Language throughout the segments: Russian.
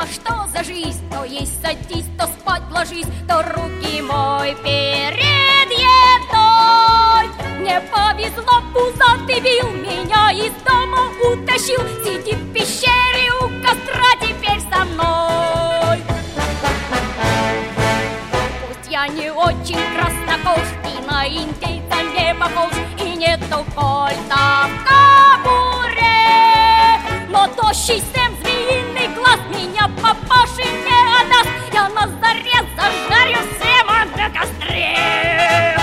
думала, что за жизнь? То есть садись, то спать ложись, то руки мой перед едой. Мне повезло, пузатый бил, меня из дома утащил. Сидит в пещере у костра теперь со мной. Пусть я не очень краснокож и на индейца не похож, и нету кольта в кобуре, но тощий Сэм, змеиный глаз, меня папаше не отдаст. Я на заре зажарю Сэма на костре.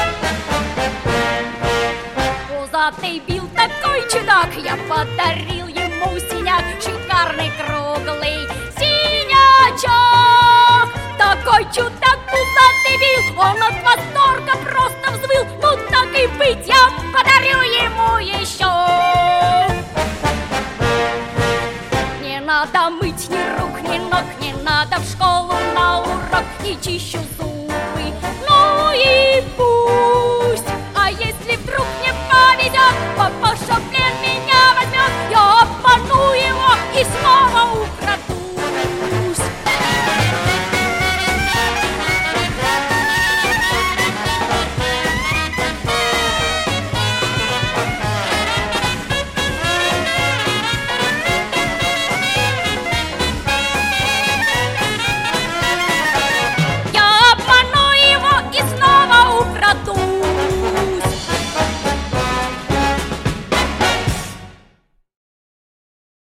Пузатый бил такой чудак, я подарил ему синяк, шикарный круглый синячок. Такой чудак пузатый бил, он от восторга просто взвыл. Ну так и быть, я подарю ему еще.